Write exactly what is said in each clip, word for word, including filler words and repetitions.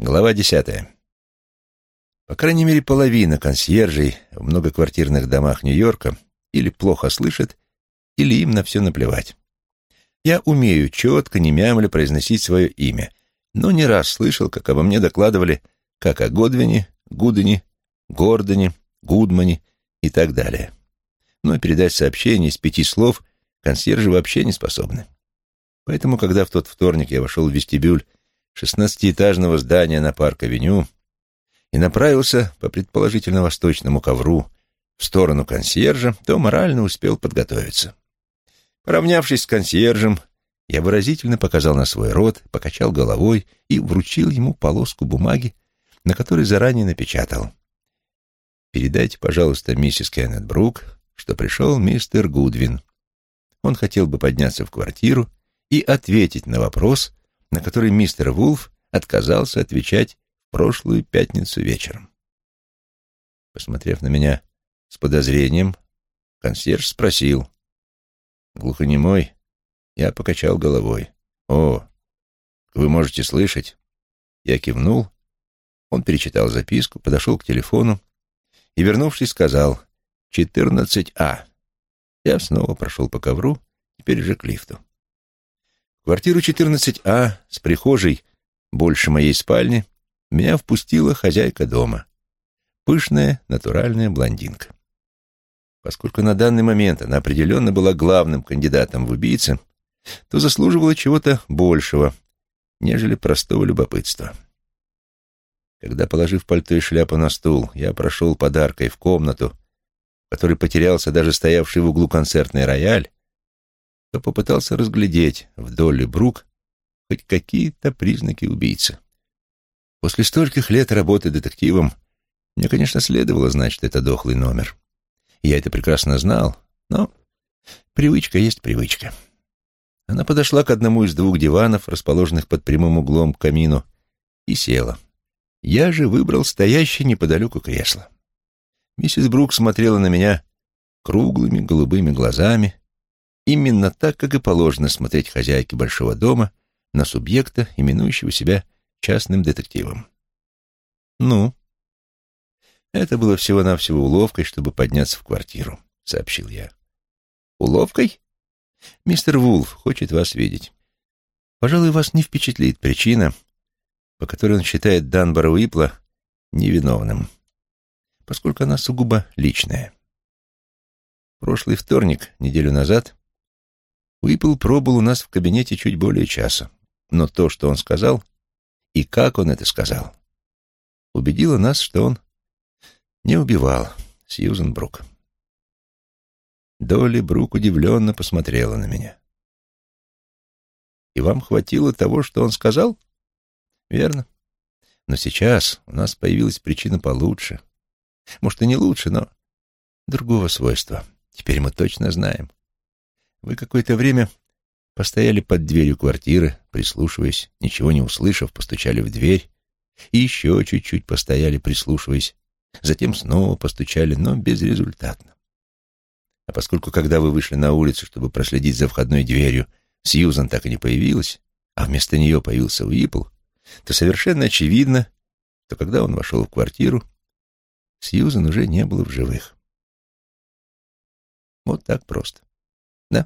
Глава десятая. По крайней мере, половина консьержей в многоквартирных домах Нью-Йорка или плохо слышат, или им на все наплевать. Я умею четко, не мямля, произносить свое имя, но не раз слышал, как обо мне докладывали как о Годвине, Гудене, Гордоне, Гудмане и так далее. Но передать сообщение из пяти слов консьержи вообще не способны. Поэтому, когда в тот вторник я вошел в вестибюль шестнадцатиэтажного здания на Парк-авеню и направился по предположительно восточному ковру в сторону консьержа, то морально успел подготовиться. Поравнявшись с консьержем, я выразительно показал на свой рот, покачал головой и вручил ему полоску бумаги, на которой заранее напечатал: «Передайте, пожалуйста, миссис Кеннет Брук, что пришел мистер Гудвин. Он хотел бы подняться в квартиру и ответить на вопрос, на который мистер Вулф отказался отвечать в прошлую пятницу вечером». Посмотрев на меня с подозрением, консьерж спросил. Глухонемой, я покачал головой. «О, вы можете слышать?» Я кивнул. Он перечитал записку, подошел к телефону и, вернувшись, сказал четырнадцать А. Я снова прошел по ковру, теперь же к лифту. В квартиру четырнадцать А с прихожей больше моей спальни меня впустила хозяйка дома. Пышная, натуральная блондинка. Поскольку на данный момент она определенно была главным кандидатом в убийцы, то заслуживала чего-то большего, нежели простого любопытства. Когда, положив пальто и шляпу на стул, я прошел подаркой в комнату, в которой потерялся даже стоявший в углу концертный рояль, то попытался разглядеть в Долли Брук хоть какие-то признаки убийцы. После стольких лет работы детективом мне, конечно, следовало знать, что это дохлый номер. Я это прекрасно знал, но привычка есть привычка. Она подошла к одному из двух диванов, расположенных под прямым углом к камину, и села. Я же выбрал стоящее неподалеку кресло. Миссис Брук смотрела на меня круглыми голубыми глазами, именно так, как и положено смотреть хозяйке большого дома на субъекта, именующего себя частным детективом. «Ну?» «Это было всего-навсего уловкой, чтобы подняться в квартиру», — сообщил я. «Уловкой? Мистер Вулф хочет вас видеть. Пожалуй, вас не впечатлит причина, по которой он считает Данбора Уипла невиновным, поскольку она сугубо личная. Прошлый вторник, неделю назад, Уипл пробыл у нас в кабинете чуть более часа, но то, что он сказал, и как он это сказал, убедило нас, что он не убивал Сьюзен Брук. Долли Брук удивленно посмотрела на меня. «И вам хватило того, что он сказал?» «Верно. Но сейчас у нас появилась причина получше. Может, и не лучше, но другого свойства. Теперь мы точно знаем. Вы какое-то время постояли под дверью квартиры, прислушиваясь, ничего не услышав, постучали в дверь, и еще чуть-чуть постояли, прислушиваясь, затем снова постучали, но безрезультатно. А поскольку, когда вы вышли на улицу, чтобы проследить за входной дверью, Сьюзан так и не появилась, а вместо нее появился Уипл, то совершенно очевидно, что когда он вошел в квартиру, Сьюзан уже не было в живых. Вот так просто. Да?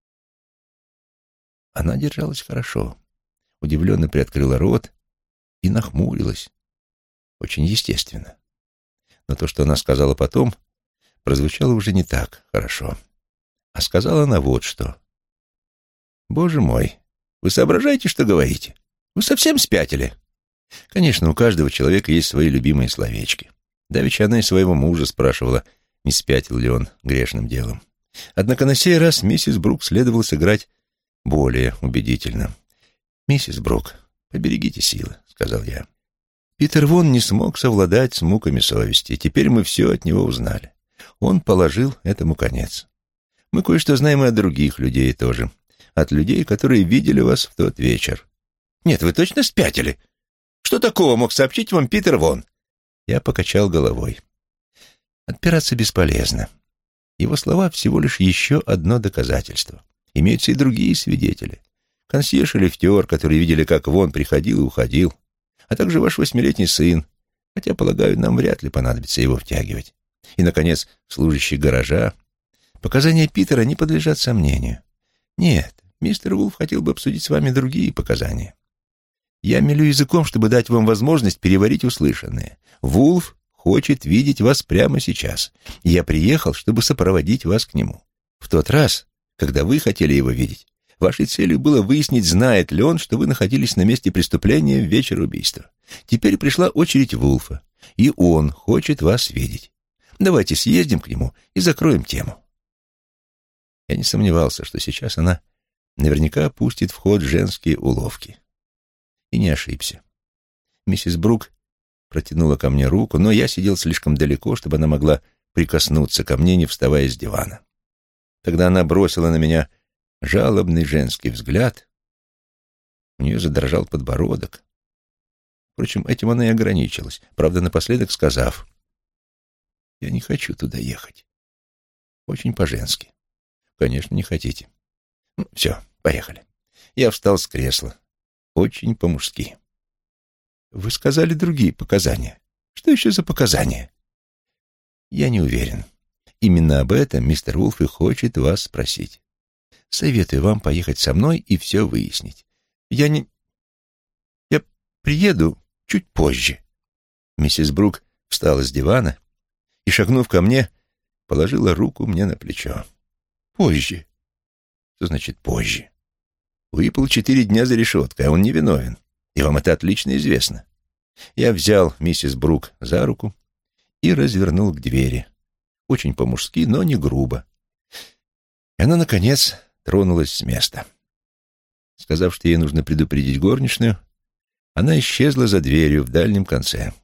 Она держалась хорошо, удивленно приоткрыла рот и нахмурилась. Очень естественно. Но то, что она сказала потом, прозвучало уже не так хорошо. А сказала она вот что. «Боже мой, вы соображаете, что говорите? Вы совсем спятили?» Конечно, у каждого человека есть свои любимые словечки. Давеча она и своего мужа спрашивала, не спятил ли он грешным делом. Однако на сей раз миссис Брук следовало сыграть более убедительно. «Миссис Брук, поберегите силы», — сказал я. «Питер Вон не смог совладать с муками совести. Теперь мы все от него узнали. Он положил этому конец. Мы кое-что знаем и от других людей тоже. От людей, которые видели вас в тот вечер». «Нет, вы точно спятили? Что такого мог сообщить вам Питер Вон?» Я покачал головой. Отпираться бесполезно. Его слова всего лишь еще одно доказательство. Имеются и другие свидетели. Консьерж и лифтер, которые видели, как Вон приходил и уходил. а также ваш восьмилетний сын, хотя, полагаю, нам вряд ли понадобится его втягивать. И, наконец, служащий гаража. Показания Питера не подлежат сомнению. Нет, мистер Вулф хотел бы обсудить с вами другие показания. Я мелю языком, чтобы дать вам возможность переварить услышанное. Вулф хочет видеть вас прямо сейчас. Я приехал, чтобы сопроводить вас к нему. В тот раз, когда вы хотели его видеть, вашей целью было выяснить, знает ли он, что вы находились на месте преступления в вечер убийства. Теперь пришла очередь Вулфа, и он хочет вас видеть. Давайте съездим к нему и закроем тему. Я не сомневался, что сейчас она наверняка пустит в ход женские уловки. И не ошибся. Миссис Брук протянула ко мне руку, но я сидел слишком далеко, чтобы она могла прикоснуться ко мне, не вставая с дивана. Тогда она бросила на меня жалобный женский взгляд. У нее задрожал подбородок. Впрочем, этим она и ограничилась, правда, напоследок сказав: «Я не хочу туда ехать». Очень по-женски. «Конечно, не хотите. Ну, все, поехали». Я встал с кресла. Очень по-мужски. «Вы сказали другие показания. Что еще за показания?» «Я не уверен. Именно об этом мистер Вулф и хочет вас спросить. Советую вам поехать со мной и все выяснить. Я не... Я приеду чуть позже». Миссис Брук встала с дивана и, шагнув ко мне, положила руку мне на плечо. «Позже?» «Что значит позже? Уипл четыре дня за решеткой, а он невиновен, и вам это отлично известно». Я взял миссис Брук за руку и развернул к двери. Очень по-мужски, но не грубо. И она, наконец, тронулась с места. Сказав, что ей нужно предупредить горничную, она исчезла за дверью в дальнем конце.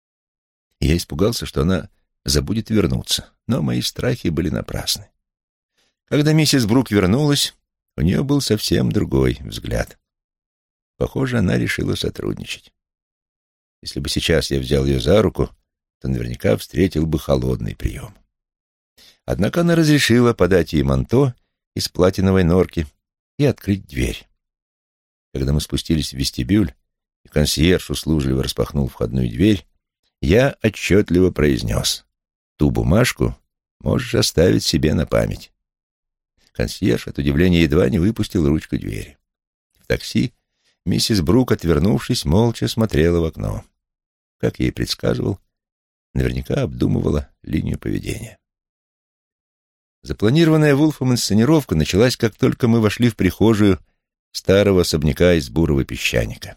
Я испугался, что она забудет вернуться, но мои страхи были напрасны. Когда миссис Брук вернулась, у нее был совсем другой взгляд. Похоже, она решила сотрудничать. Если бы сейчас я взял ее за руку, то наверняка встретил бы холодный прием. Однако она разрешила подать ей манто из платиновой норки и открыть дверь. Когда мы спустились в вестибюль, и консьерж услужливо распахнул входную дверь, я отчетливо произнес: «Ту бумажку можешь оставить себе на память». Консьерж от удивления едва не выпустил ручку двери. В такси миссис Брук, отвернувшись, молча смотрела в окно. Как я и предсказывал, наверняка обдумывала линию поведения. Запланированная Вулфом инсценировка началась, как только мы вошли в прихожую старого особняка из бурого песчаника.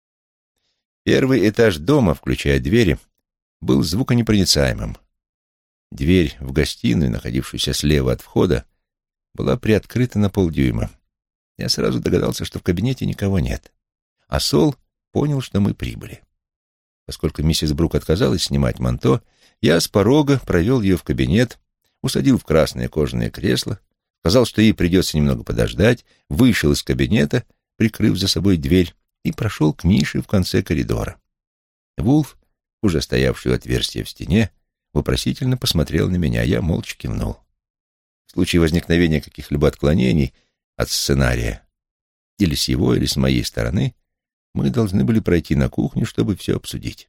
Первый этаж дома, включая двери, был звуконепроницаемым. Дверь в гостиную, находившуюся слева от входа, была приоткрыта на полдюйма. Я сразу догадался, что в кабинете никого нет. А Сол понял, что мы прибыли. Поскольку миссис Брук отказалась снимать манто, я с порога провел ее в кабинет, усадил в красное кожаное кресло, сказал, что ей придется немного подождать, вышел из кабинета, прикрыв за собой дверь, и прошел к нише в конце коридора. Вулф, уже стоявший у отверстия в стене, вопросительно посмотрел на меня, я молча кивнул. В случае возникновения каких-либо отклонений от сценария, или с его, или с моей стороны, мы должны были пройти на кухню, чтобы все обсудить.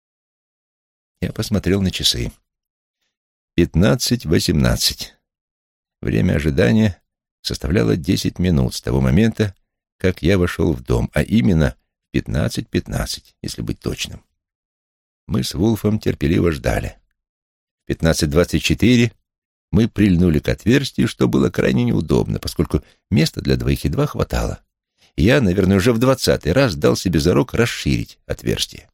Я посмотрел на часы. Пятнадцать восемнадцать. Время ожидания составляло десять минут с того момента, как я вошел в дом, а именно пятнадцать пятнадцать, если быть точным. Мы с Вулфом терпеливо ждали. В пятнадцать двадцать четыре мы прильнули к отверстию, что было крайне неудобно, поскольку места для двоих едва хватало. И я, наверное, уже в двадцатый раз дал себе зарок расширить отверстие.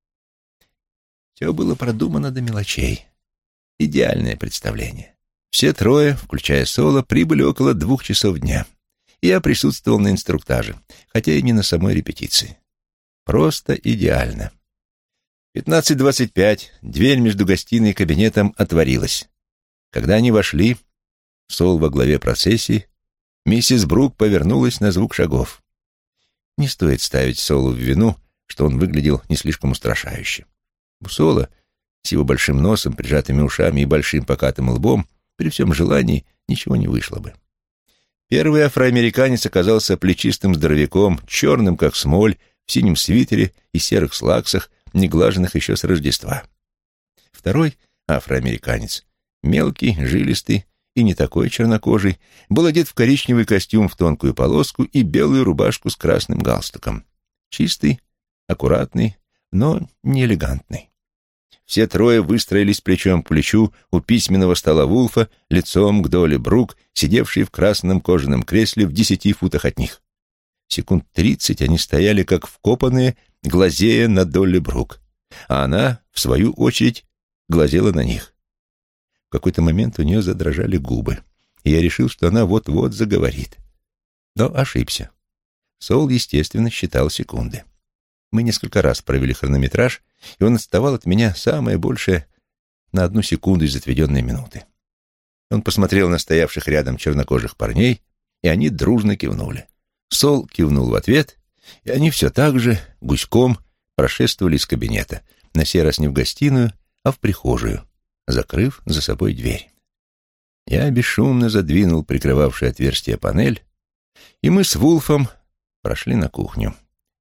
Все было продумано до мелочей. Идеальное представление. Все трое, включая Соло, прибыли около двух часов дня. И я присутствовал на инструктаже, хотя и не на самой репетиции. Просто идеально. пятнадцать двадцать пять дверь между гостиной и кабинетом отворилась. Когда они вошли, Сол во главе процессии, миссис Брук повернулась на звук шагов. Не стоит ставить Солу в вину, что он выглядел не слишком устрашающе. У Сола, с его большим носом, прижатыми ушами и большим покатым лбом, при всем желании ничего не вышло бы. Первый афроамериканец оказался плечистым здоровяком, черным как смоль, в синем свитере и серых слаксах, не глаженных еще с Рождества. Второй, афроамериканец, мелкий, жилистый и не такой чернокожий, был одет в коричневый костюм в тонкую полоску и белую рубашку с красным галстуком. Чистый, аккуратный, но не элегантный. Все трое выстроились плечом к плечу у письменного стола Вулфа, лицом к Долли Брук, сидевшей в красном кожаном кресле в десяти футах от них. Секунд тридцать они стояли, как вкопанные, глазея на Долли Брук, а она, в свою очередь, глазела на них. В какой-то момент у нее задрожали губы, и я решил, что она вот-вот заговорит. Но ошибся. Сол, естественно, считал секунды. Мы несколько раз провели хронометраж, и он отставал от меня самое большее на одну секунду из отведенной минуты. Он посмотрел на стоявших рядом чернокожих парней, и они дружно кивнули. Сол кивнул в ответ, и они все так же, гуськом, прошествовали из кабинета, на сей раз не в гостиную, а в прихожую, закрыв за собой дверь. Я бесшумно задвинул прикрывавшее отверстие панель, и мы с Вулфом прошли на кухню.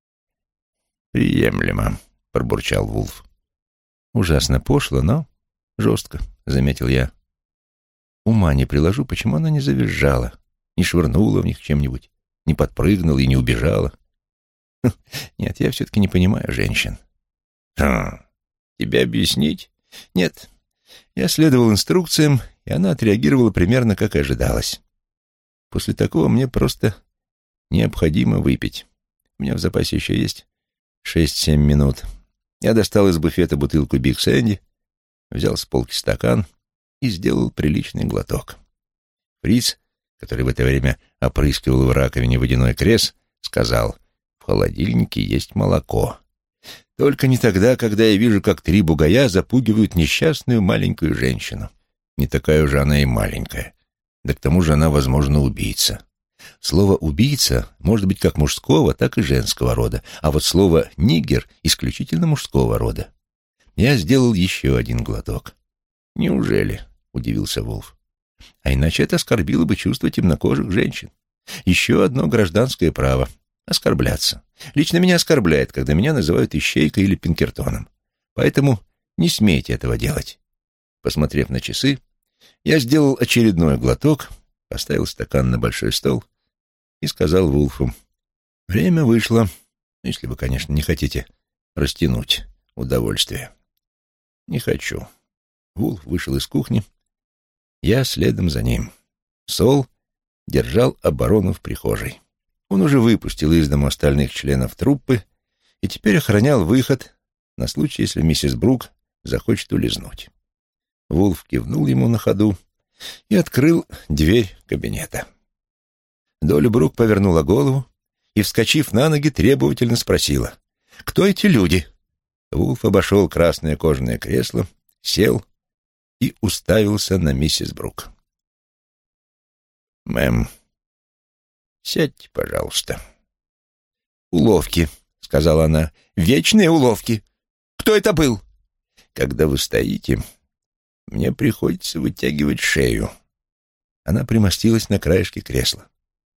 «Приемлемо», — пробурчал Вулф. «Ужасно пошло, но жестко», — заметил я. «Ума не приложу, почему она не завизжала, не швырнула в них чем-нибудь, не подпрыгнула и не убежала. Нет, я все-таки не понимаю женщин». «Хм, тебе объяснить?» «Нет, я следовал инструкциям, и она отреагировала примерно как и ожидалось. После такого мне просто необходимо выпить. У меня в запасе еще есть шесть-семь минут». Я достал из буфета бутылку Биг Сэнди, взял с полки стакан и сделал приличный глоток. Фриц, который в это время опрыскивал в раковине водяной крес, сказал: «В холодильнике есть молоко. Только не тогда, когда я вижу, как три бугая запугивают несчастную маленькую женщину. Не такая уже она и маленькая. Да к тому же она, возможно, убийца». Слово «убийца» может быть как мужского, так и женского рода, а вот слово «нигер» исключительно мужского рода. Я сделал еще один глоток. «Неужели?» — удивился Вулф. «А иначе это оскорбило бы чувства темнокожих женщин. Еще одно гражданское право — оскорбляться. Лично меня оскорбляет, когда меня называют ищейкой или пинкертоном. Поэтому не смейте этого делать». Посмотрев на часы, я сделал очередной глоток, поставил стакан на большой стол и сказал Вулфу: «Время вышло, если вы, конечно, не хотите растянуть удовольствие». «Не хочу». Вулф вышел из кухни, я следом за ним. Сол держал оборону в прихожей. Он уже выпустил из дому остальных членов труппы и теперь охранял выход на случай, если миссис Брук захочет улизнуть. Вулф кивнул ему на ходу и открыл дверь кабинета. Долли Брук повернула голову и, вскочив на ноги, требовательно спросила: «Кто эти люди?» Вулф обошел красное кожаное кресло, сел и уставился на миссис Брук. «Мэм, сядьте, пожалуйста». «Уловки», — сказала она, — «вечные уловки. Кто это был?» «Когда вы стоите, мне приходится вытягивать шею». Она примостилась на краешке кресла.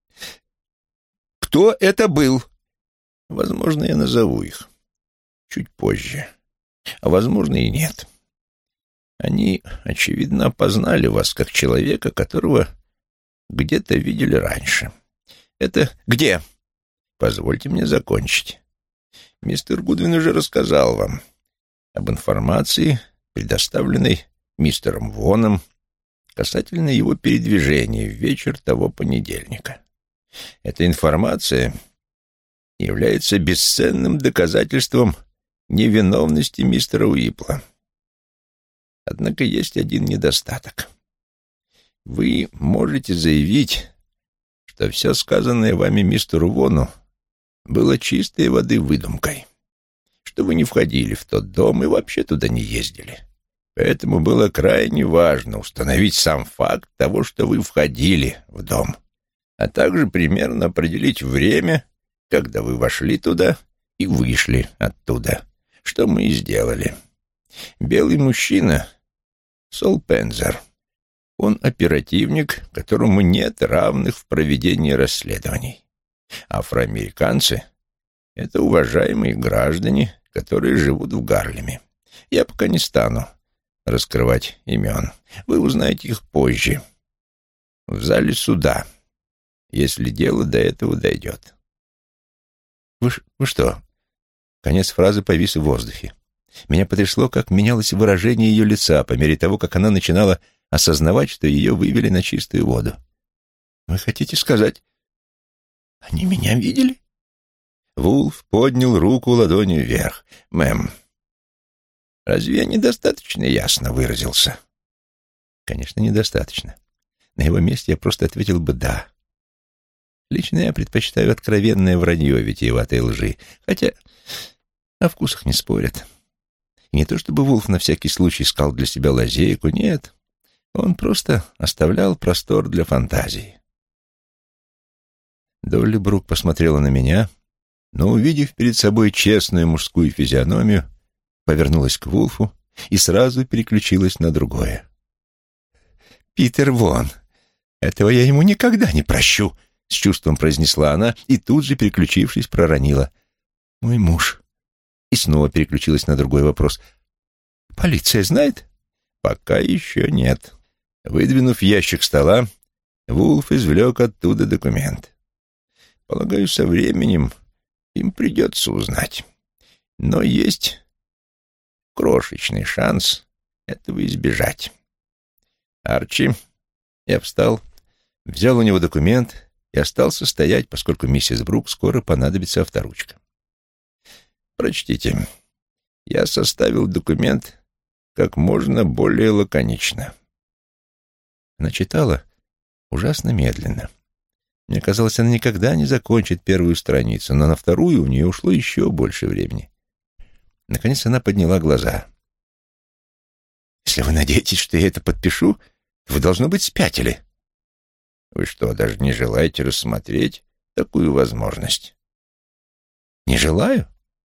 «Кто это был?» «Возможно, я назову их чуть позже, а возможно и нет. Они, очевидно, опознали вас как человека, которого где-то видели раньше. Это где?» «Позвольте мне закончить. Мистер Гудвин уже рассказал вам об информации, предоставленной мистером Воном касательно его передвижения в вечер того понедельника. Эта информация является бесценным доказательством невиновности мистера Уипла. Однако есть один недостаток. Вы можете заявить, что все сказанное вами мистеру Вону было чистой воды выдумкой, что вы не входили в тот дом и вообще туда не ездили. Поэтому было крайне важно установить сам факт того, что вы входили в дом, а также примерно определить время, когда вы вошли туда и вышли оттуда, что мы и сделали. Белый мужчина, Сол Пензер, он оперативник, которому нет равных в проведении расследований. Афроамериканцы Это уважаемые граждане, которые живут в Гарлеме. Я пока не стану раскрывать имен. Вы узнаете их позже. В зале суда, если дело до этого дойдет. Вы, вы что? Конец фразы повис в воздухе. Меня потрясло, как менялось выражение ее лица по мере того, как она начинала осознавать, что ее вывели на чистую воду. Вы хотите сказать, они меня видели? Вулф поднял руку ладонью вверх. Мэм, разве я недостаточно ясно выразился? Конечно, недостаточно. На его месте я просто ответил бы «да». Лично я предпочитаю откровенное вранье витиеватой лжи, хотя о вкусах не спорят. И не то чтобы Вулф на всякий случай искал для себя лазейку, нет, он просто оставлял простор для фантазии. Долли Брук посмотрела на меня, но, увидев перед собой честную мужскую физиономию, повернулась к Вулфу и сразу переключилась на другое. «Питер Вон, этого я ему никогда не прощу», — с чувством произнесла она и тут же, переключившись, проронила. «Мой муж». И снова переключилась на другой вопрос. «Полиция знает?» «Пока еще нет». Выдвинув ящик стола, Вулф извлек оттуда документ. «Полагаю, со временем им придется узнать. Но есть крошечный шанс этого избежать. Арчи». Я встал, взял у него документ и остался стоять, поскольку миссис Брук скоро понадобится авторучка. «Прочтите. Я составил документ как можно более лаконично». Она читала ужасно медленно. Мне казалось, она никогда не закончит первую страницу, но на вторую у нее ушло еще больше времени. Наконец она подняла глаза. «Если вы надеетесь, что я это подпишу, вы, должно быть, спятили». «Вы что, даже не желаете рассмотреть такую возможность?» «Не желаю?»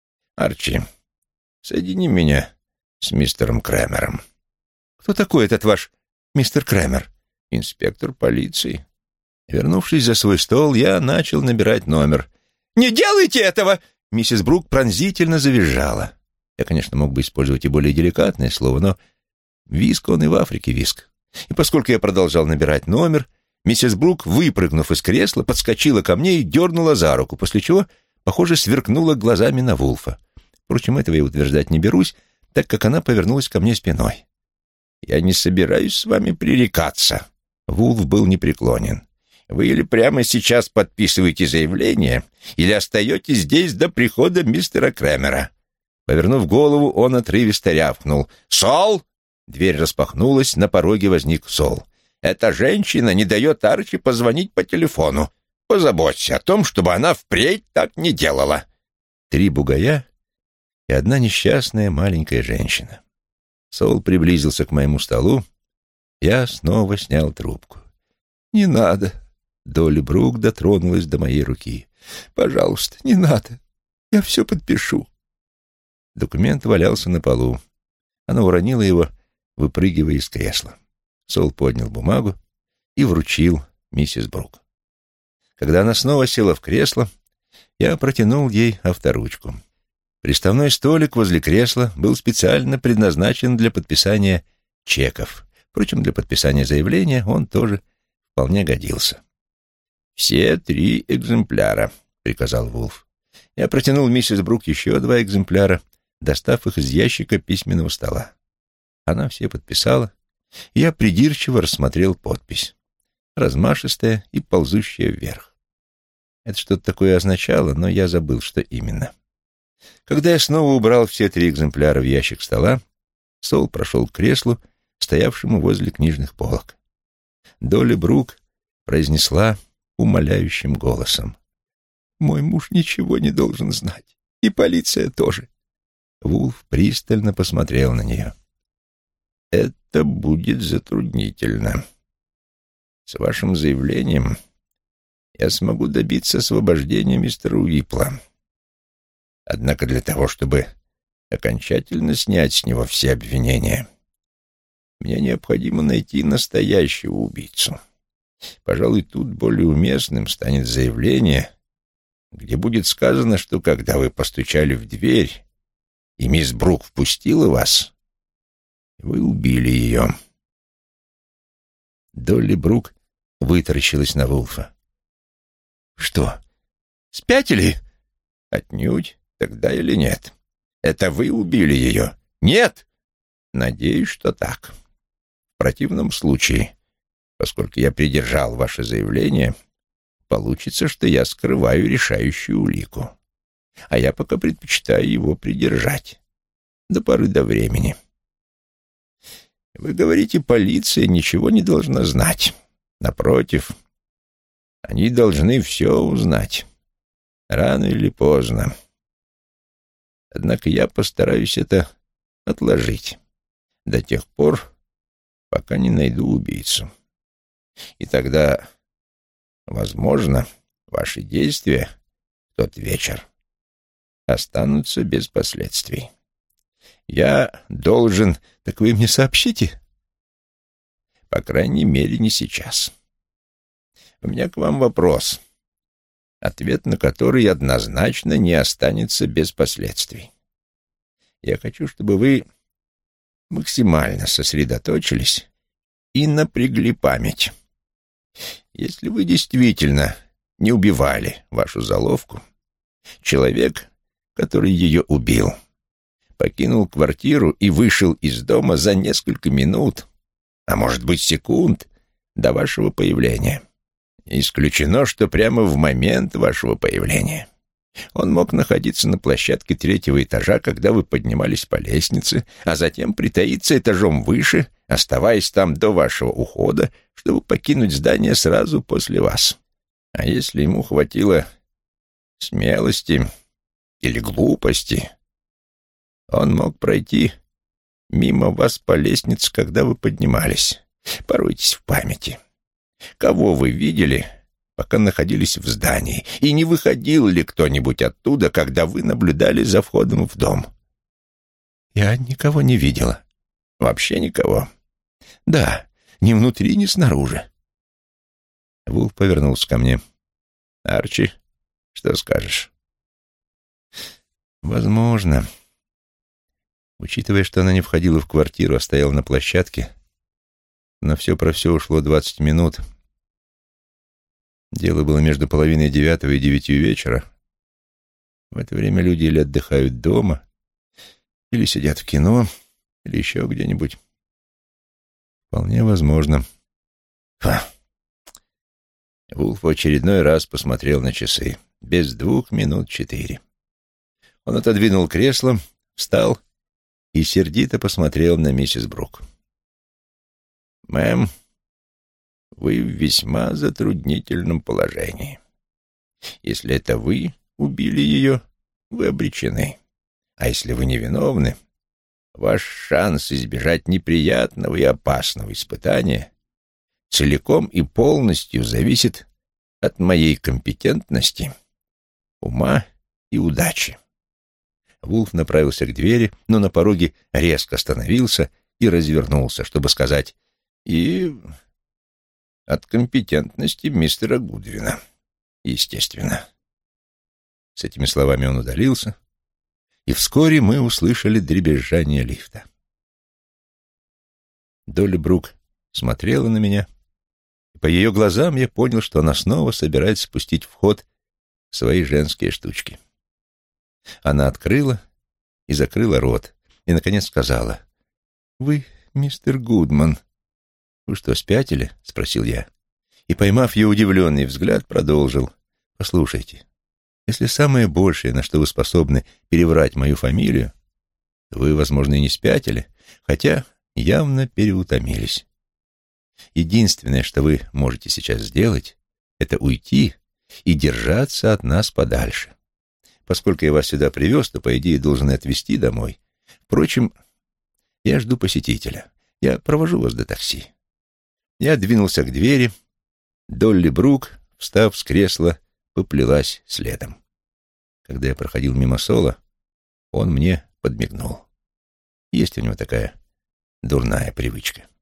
«Арчи, соедини меня с мистером Крэмером». «Кто такой этот ваш мистер Крэмер?» «Инспектор полиции». Вернувшись за свой стол, я начал набирать номер. «Не делайте этого!» Миссис Брук пронзительно завизжала. Я, конечно, мог бы использовать и более деликатное слово, но виск, он и в Африке виск. И поскольку я продолжал набирать номер, миссис Брук, выпрыгнув из кресла, подскочила ко мне и дернула за руку, после чего, похоже, сверкнула глазами на Вулфа. Впрочем, этого я утверждать не берусь, так как она повернулась ко мне спиной. «Я не собираюсь с вами пререкаться». Вулф был непреклонен. «Вы или прямо сейчас подписываете заявление, или остаетесь здесь до прихода мистера Крэмера». Повернув голову, он отрывисто рявкнул. «Сол!» Дверь распахнулась, на пороге возник Сол. «Эта женщина не дает Арчи позвонить по телефону. Позаботься о том, чтобы она впредь так не делала». Три бугая и одна несчастная маленькая женщина. Сол приблизился к моему столу. Я снова снял трубку. «Не надо». Долли Брук дотронулась до моей руки. «Пожалуйста, не надо. Я все подпишу». Документ валялся на полу. Она уронила его, выпрыгивая из кресла. Сол поднял бумагу и вручил миссис Брук. Когда она снова села в кресло, я протянул ей авторучку. Приставной столик возле кресла был специально предназначен для подписания чеков. Впрочем, для подписания заявления он тоже вполне годился. «Все три экземпляра», — приказал Вулф. Я протянул миссис Брук еще два экземпляра, достав их из ящика письменного стола. Она все подписала, и я придирчиво рассмотрел подпись. Размашистая и ползущая вверх. Это что-то такое означало, но я забыл, что именно. Когда я снова убрал все три экземпляра в ящик стола, Сол прошел к креслу, стоявшему возле книжных полок. Долли Брук произнесла умоляющим голосом: «Мой муж ничего не должен знать, и полиция тоже». Вулф пристально посмотрел на нее. «Это будет затруднительно. С вашим заявлением я смогу добиться освобождения мистера Уипла. Однако для того, чтобы окончательно снять с него все обвинения, мне необходимо найти настоящего убийцу. Пожалуй, тут более уместным станет заявление, где будет сказано, что когда вы постучали в дверь, и мисс Брук впустила вас, вы убили ее». Долли Брук вытаращилась на Вулфа. «Что, спятили?» «Отнюдь. Тогда или нет? Это вы убили ее?» «Нет!» «Надеюсь, что так. В противном случае, поскольку я придержал ваше заявление, получится, что я скрываю решающую улику. А я пока предпочитаю его придержать. До поры до времени. Вы говорите, полиция ничего не должна знать. Напротив, они должны все узнать. Рано или поздно. Однако я постараюсь это отложить до тех пор, пока не найду убийцу. И тогда, возможно, ваши действия в тот вечер останутся без последствий. Я должен... Так вы мне сообщите? По крайней мере, не сейчас. У меня к вам вопрос, ответ на который однозначно не останется без последствий. Я хочу, чтобы вы максимально сосредоточились и напрягли память. Если вы действительно не убивали вашу заловку, человек, который ее убил, покинул квартиру и вышел из дома за несколько минут, а может быть секунд, до вашего появления. Исключено, что прямо в момент вашего появления он мог находиться на площадке третьего этажа, когда вы поднимались по лестнице, а затем притаиться этажом выше, оставаясь там до вашего ухода, чтобы покинуть здание сразу после вас. А если ему хватило смелости или глупости, он мог пройти мимо вас по лестнице, когда вы поднимались. Поройтесь в памяти. Кого вы видели, пока находились в здании, и не выходил ли кто-нибудь оттуда, когда вы наблюдали за входом в дом? Я никого не видела. Вообще никого? Да, ни внутри, ни снаружи. Вулф повернулся ко мне. Арчи, что скажешь? Возможно. Учитывая, что она не входила в квартиру, а стояла на площадке, на все про все ушло двадцать минут. Дело было между половиной девятого и девятью вечера. В это время люди или отдыхают дома, или сидят в кино, или еще где-нибудь. Вполне возможно. Ха. Вулф в очередной раз посмотрел на часы. Без двух минут четыре. Он отодвинул кресло, встал и сердито посмотрел на миссис Брук. «Мэм, вы в весьма затруднительном положении. Если это вы убили ее, вы обречены. А если вы невиновны, ваш шанс избежать неприятного и опасного испытания целиком и полностью зависит от моей компетентности, ума и удачи». Вулф направился к двери, но на пороге резко остановился и развернулся, чтобы сказать «и от компетентности мистера Гудвина, естественно». С этими словами он удалился, и вскоре мы услышали дребезжание лифта. Долли Брук смотрела на меня, и по ее глазам я понял, что она снова собирается спустить в ход свои женские штучки. Она открыла и закрыла рот, и, наконец, сказала: «Вы, мистер Гудман». «Вы что, спятили?» — спросил я. И, поймав ее удивленный взгляд, продолжил: «Послушайте, если самое большее, на что вы способны, переврать мою фамилию, то вы, возможно, и не спятили, хотя явно переутомились. Единственное, что вы можете сейчас сделать, это уйти и держаться от нас подальше. Поскольку я вас сюда привез, то, по идее, должен отвезти домой. Впрочем, я жду посетителя. Я провожу вас до такси». Я двинулся к двери. Долли Брук, встав с кресла, поплелась следом. Когда я проходил мимо Сола, он мне подмигнул. Есть у него такая дурная привычка.